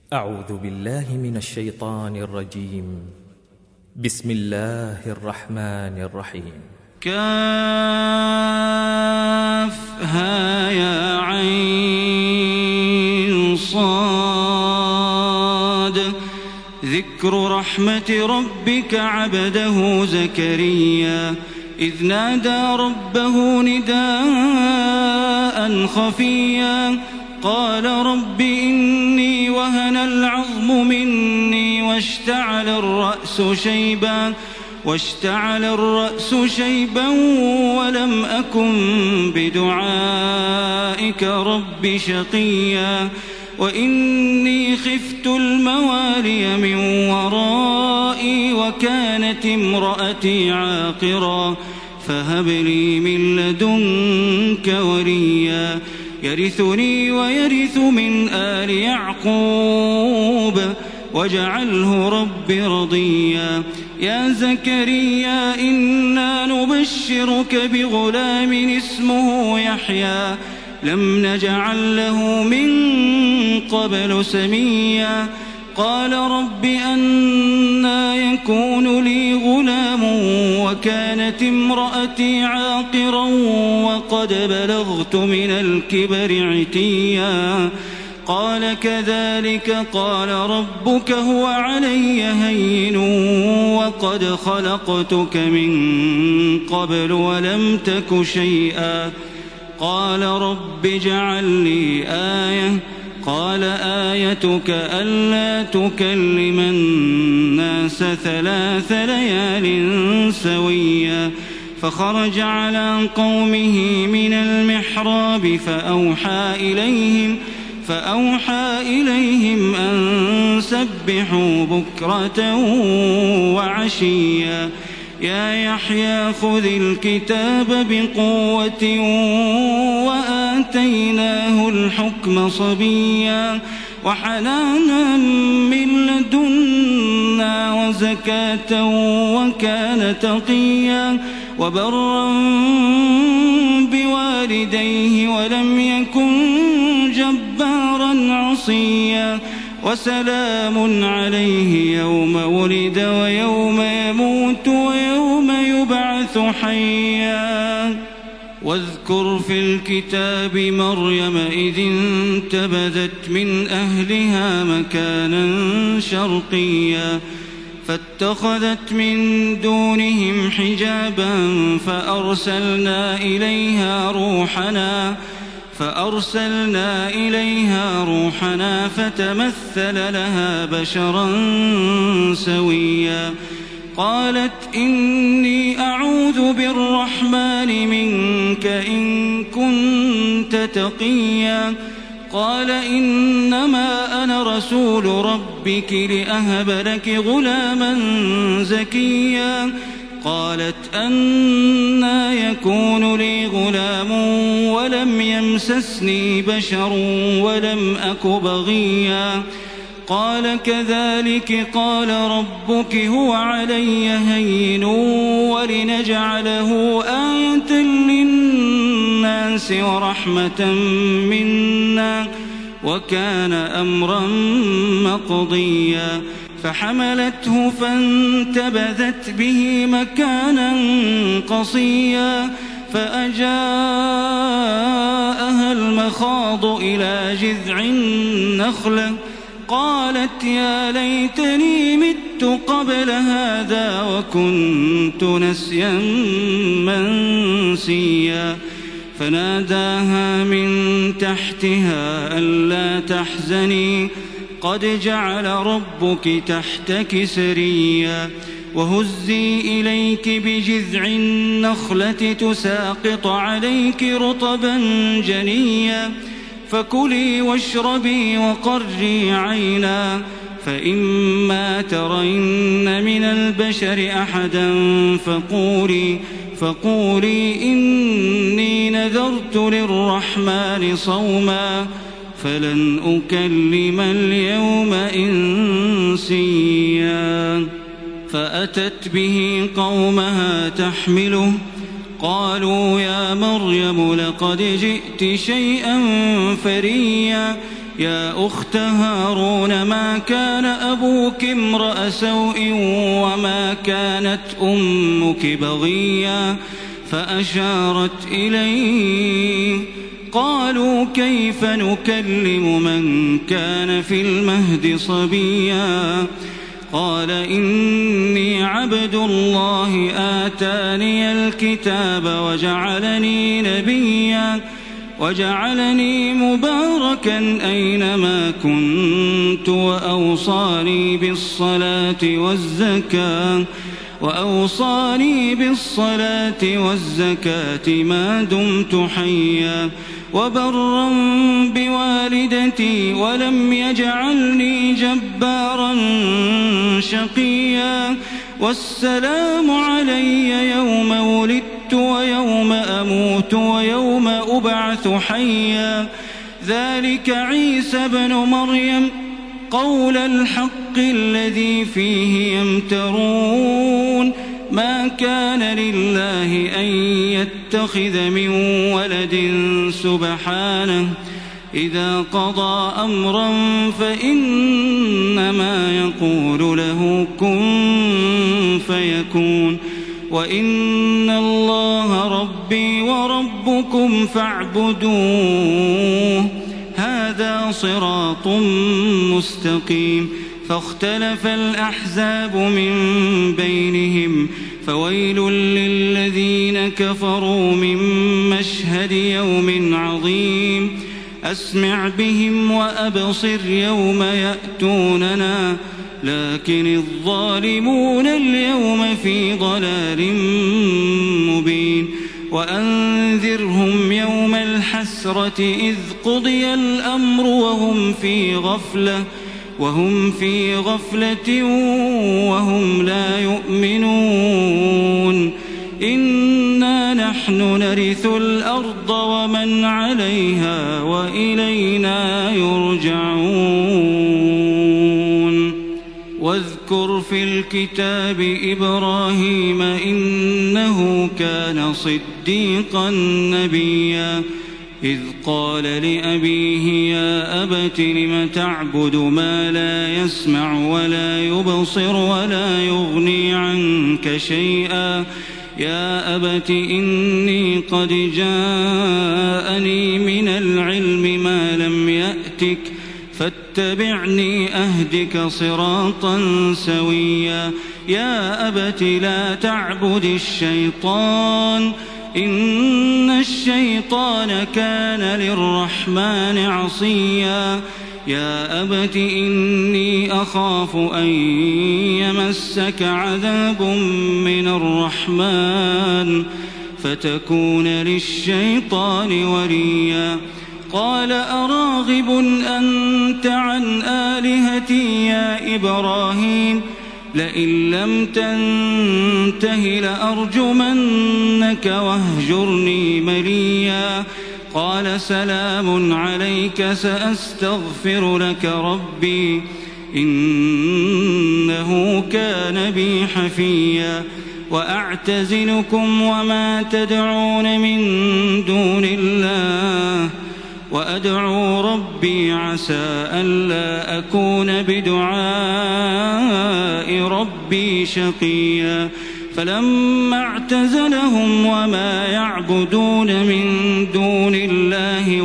أعوذ بالله من الشيطان الرجيم. بسم الله الرحمن الرحيم. كافها يا عين صاد. ذكر رحمة ربك عبده زكريا إذ نادى ربه نداء خفيا قال رب إني وهن العظم مني واشتعل الرأس شيبا ولم أكن بدعائك رب شقيا وإني خفت الموالي من ورائي وكانت امرأتي عاقرا فهب لي من لدنك وليا يرثني ويرث من آل يعقوب واجعله رب رضيا. يا زكريا إنا نبشرك بغلام اسمه يحيى لم نجعل له من قبل سميا. قال رب أنى يكون لي غلام وكانت امرأتي عاقرا وقد بلغت من الكبر عتيا. قال كذلك قال ربك هو علي هين وقد خلقتك من قبل ولم تك شيئا. قال رب اجعل لي آية. قال آيتك ألا تكلم الناس 3 ليال سويا. فخرج على قومه من المحراب فأوحى إليهم أن سبحوا بكرة وعشيا. يا يحيى خذ الكتاب بقوة وآتيناه الحكم صبيا وحنانا من لدنا وزكاة وكان تقيا وبرا بوالديه ولم يكن جبارا عصيا. وسلام عليه يوم ولد ويوم يموت ويوم يبعث حيا. واذكر في الكتاب مريم إذ انتبذت من أهلها مكانا شرقيا فاتخذت من دونهم حجابا فأرسلنا إليها روحنا فتمثل لها بشرا سويا. قالت إني أعوذ بالرحمن منك إن كنت تقيا. قال إنما أنا رسول ربك لأهب لك غلاما زكيا. قالت أنى يكون لي غلام ولم يمسسني بشر ولم أك بغيا. قال كذلك قال ربك هو علي هين ولنجعله آية للناس ورحمة منا وكان أمرا مقضيا. فحملته فانتبذت به مكانا قصيا فأجاءها المخاض إلى جذع النخلة قالت يا ليتني مت قبل هذا وكنت نسيا منسيا. فناداها من تحتها ألا تحزني قد جعل ربك تحتك سريا. وهزي إليك بجذع النخلة تساقط عليك رطبا جنيا. فكلي واشربي وقري عينا فإما ترين من البشر أحدا فقولي إني نذرت للرحمن صوما فلن أكلم اليوم إنسيا. فأتت به قومها تحمله قالوا يا مريم لقد جئت شيئا فريا. يا أخت هارون ما كان أبوك امرأ سوء وما كانت أمك بغيا فأشارت إليه. قالوا كيف نكلم من كان في المهد صبيا قال إني عبد الله آتاني الكتاب وجعلني نبيا وجعلني مباركا أينما كنت وأوصاني بالصلاة والزكاة ما دمت حيا وبرا بوالدتي ولم يجعلني جبارا شقيا والسلام علي يوم ولدت ويوم أموت ويوم أبعث حيا ذلك عيسى بن مريم قول الحق الذي فيه يمترون ما كان لله أن يتخذ من ولد سبحانه إذا قضى أمرا فإنما يقول له كن فيكون وإن الله ربي وربكم فاعبدوه هذا صراط مستقيم. فاختلف الأحزاب من بينهم فويل للذين كفروا من مشهد يوم عظيم أسمع بهم وأبصر يوم يأتوننا لكن الظالمون اليوم في ضلال مبين. وأنذرهم يوم الحسرة إذ قضي الأمر وهم في غفلة وهم لا يؤمنون إنا نحن نرث الأرض ومن عليها وإلينا يرجعون. واذكر في الكتاب إبراهيم إنه كان صديقا نبيا إذ قال لأبيه يا أبت لم تعبد ما لا يسمع ولا يبصر ولا يغني عنك شيئا يا أبت إني قد جاءني من العلم ما لم يأتك فاتبعني أهدك صراطا سويا يا أبت لا تعبد الشيطان إن الشيطان كان للرحمن عصيا يا أبت إني أخاف أن يمسك عذاب من الرحمن فتكون للشيطان وليا قال أراغب أنت عن آلهتي يا إبراهيم لئن لم تنته لأرجمنك واهجرني مليا قال سلام عليك سأستغفر لك ربي إنه كان بي حفيا وأعتزلكم وما تدعون من دون الله وأدعو ربي عسى ألا أكون بدعاء ربي شقيا فلما اعتزلهم وما يعبدون من دون الله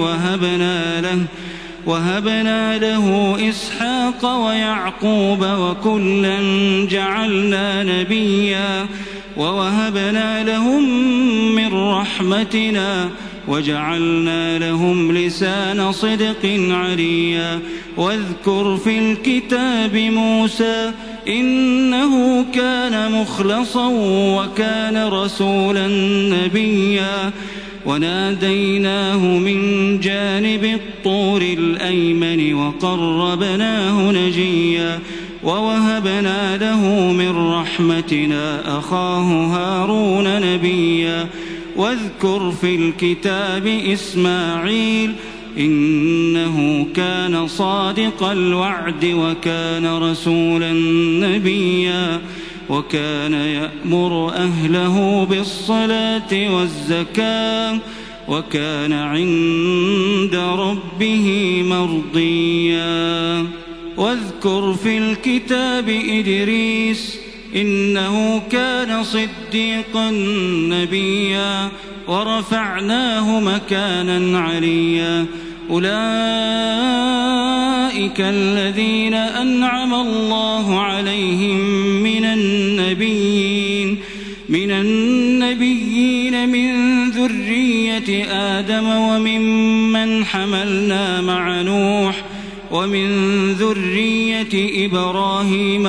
وهبنا له إسحاق ويعقوب وكلا جعلنا نبيا ووهبنا لهم من رحمتنا وجعلنا لهم لسان صدق عليا واذكر في الكتاب موسى إنه كان مخلصا وكان رسولا نبيا وناديناه من جانب الطور الأيمن وقربناه نجيا ووهبنا له من رحمتنا أخاه هارون نبيا واذكر في الكتاب إسماعيل إنه كان صادق الوعد وكان رسولا نبيا وكان يأمر أهله بالصلاة والزكاة وكان عند ربه مرضيا. واذكر في الكتاب إدريس إنه كان صديقا نبيا ورفعناه مكانا عليا. أولئك الذين أنعم الله عليهم من النبيين من ذرية آدم وممن حملنا مع نوح ومن ذرية إبراهيم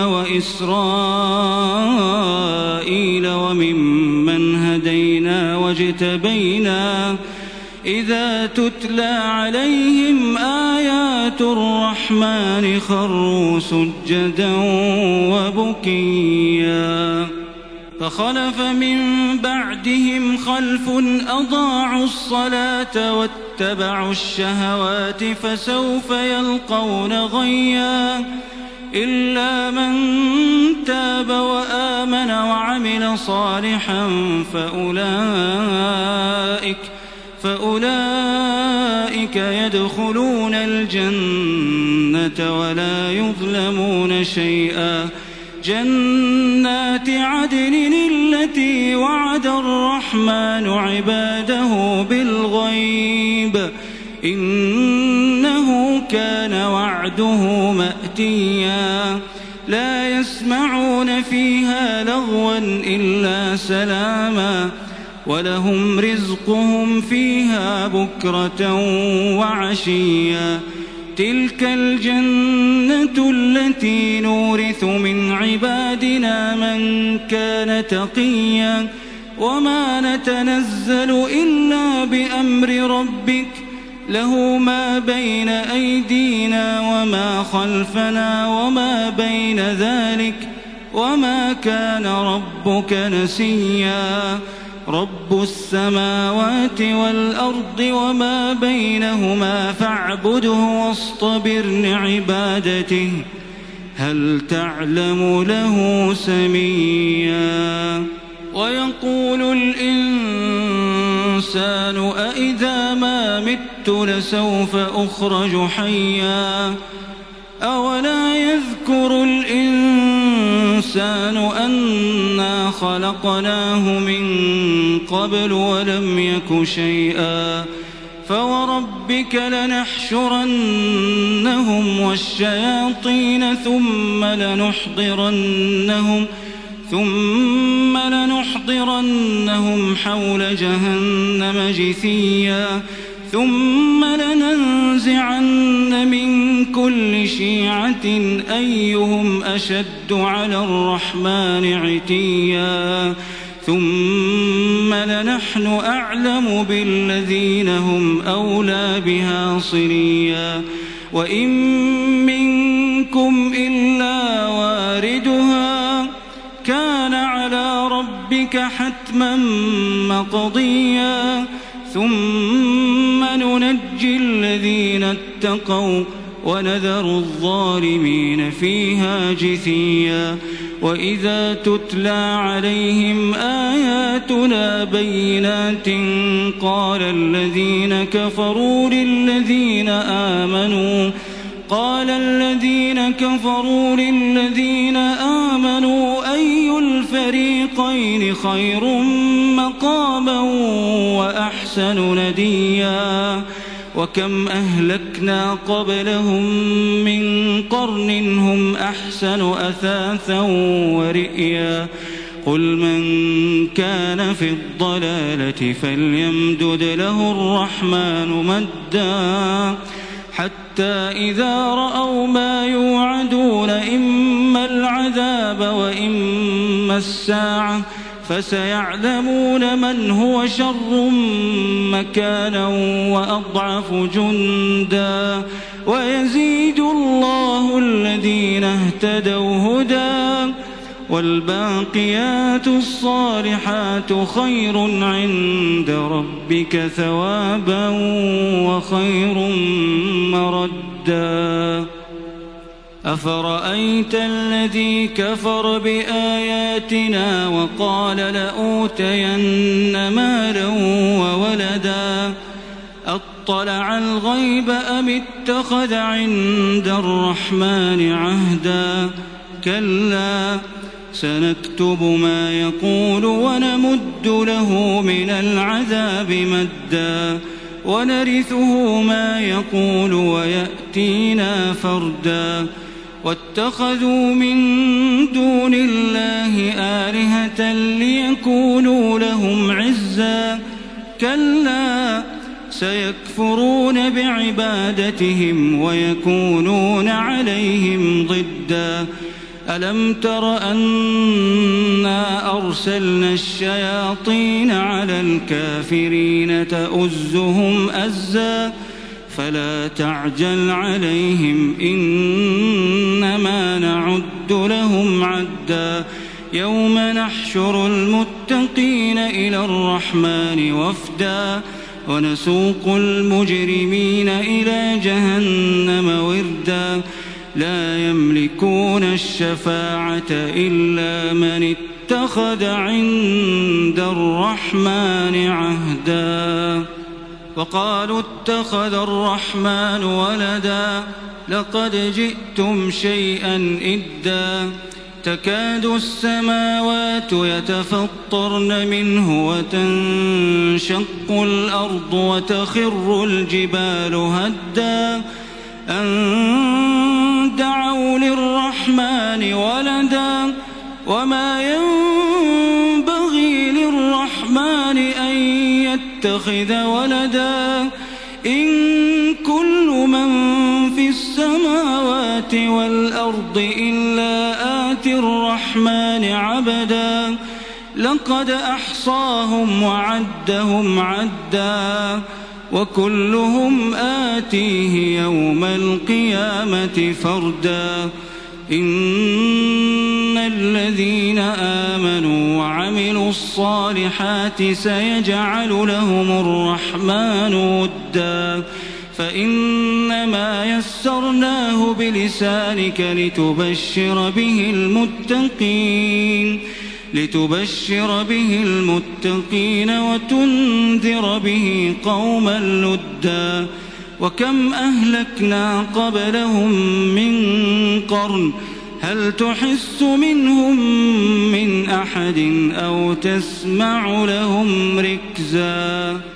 وإسرائيل وممن هدينا واجتبينا إذا تتلى عليهم آيات الرحمن خروا سجدا وبكيا. فخلف من بعدهم خلف أضاعوا الصلاة واتبعوا الشهوات فسوف يلقون غيا. إلا من تاب وآمن وعمل صالحا فأولئك يدخلون الجنة ولا يظلمون شيئا. جنات عدن التي وعد الرحمن عباده بالغيب إنه كان وعده مأتيا. لا يسمعون فيها لغوا إلا سلاما ولهم رزقهم فيها بكرة وعشيا. تلك الجنة التي نورث من عبادنا من كان تقيا. وما نتنزل إلا بأمر ربك له ما بين أيدينا وما خلفنا وما بين ذلك وما كان ربك نسيا. رب السماوات والأرض وما بينهما فاعبده واصطبر لعبادته هل تعلم له سميا. ويقول الإنسان أإذا ما مت لسوف أخرج حيا. أولا يذكر الإنسان أنا خلقناه من قبل ولم يك شيئا. فوربك لنحشرنهم والشياطين ثم لنحضرنهم حول جهنم جثيا. ثم لننزعن من كل شيعة أيهم أشد على الرحمن عتيا. ثم لنحن أعلم بالذين هم أولى بها صليا. وإن منكم إلا واردها كان على ربك حتما مقضيا. ثم ننجي الذين اتقوا ونذر الظالمين فيها جثيا. وإذا تتلى عليهم آياتنا بينات قال الذين كفروا للذين آمنوا أي الفريقين خير مقاما وأحسن نديا. وكم أهلكنا قبلهم من قرن هم أحسن أثاثا ورئيا. قل من كان في الضلالة فليمدد له الرحمن مدا حتى إذا رأوا ما يوعدون إما العذاب وإما الساعة فسيعلمون من هو شر مكانا وأضعف جندا. ويزيد الله الذين اهتدوا هدى والباقيات الصالحات خير عند ربك ثوابا وخير مردا. أفرأيت الذي كفر بآياتنا وقال لأوتين مالا وولدا أطلع الغيب أم اتخذ عند الرحمن عهدا كلا سنكتب ما يقول ونمد له من العذاب مدا ونرثه ما يقول ويأتينا فردا واتخذوا من دون الله آلهة ليكونوا لهم عزا كلا سيكفرون بعبادتهم ويكونون عليهم ضدا ألم تر أنا أرسلنا الشياطين على الكافرين تؤزهم أزا فلا تعجل عليهم إنما نعد لهم عدا يوم نحشر المتقين إلى الرحمن وفدا ونسوق المجرمين إلى جهنم وردا لا يملكون الشفاعة إلا من اتخذ عند الرحمن عهدا وقالوا اتخذ الرحمن ولدا لقد جئتم شيئا إدا تكاد السماوات يتفطرن منه وتنشق الأرض وتخر الجبال هدا أن دعوا للرحمن ولدا وما ينبغي للرحمن أن يتخذ ولدا إن كل من في السماوات والأرض إلا آتي الرحمن عبدا لقد أحصاهم وعدهم عدا وكلهم آتيه يوم القيامة فردا إن الذين آمنوا وعملوا الصالحات سيجعل لهم الرحمن ودا فإنما يسرناه بلسانك لتبشر به المتقين وتنذر به قوما لدا وكم أهلكنا قبلهم من قرن هل تحس منهم من أحد أو تسمع لهم ركزا